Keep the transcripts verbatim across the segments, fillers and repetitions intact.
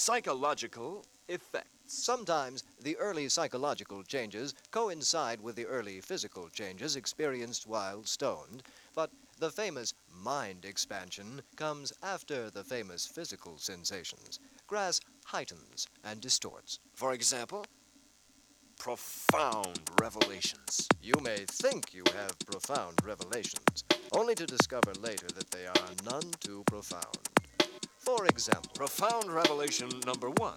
Psychological effects. Sometimes the early psychological changes coincide with the early physical changes experienced while stoned, but the famous mind expansion comes after the famous physical sensations. Grass heightens and distorts. For example, profound revelations. You may think you have profound revelations, only to discover later that they are none too profound. For example, Profound revelation number one.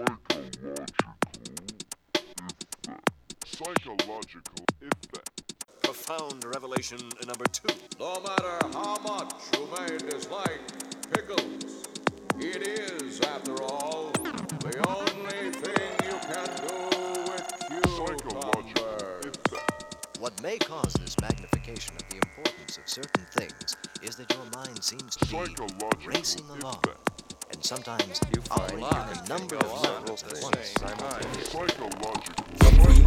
Psychological effect. Profound revelation number two. No matter how much you may dislike pickles, it is, after all, the only thing you can do with Psychological cucumbers. effect. what may cause this magnification of the importance of certain things is that your mind seems to be Psychological racing along, effect. and sometimes You find operating on a life number can of go on levels at at the once. same time. Psychological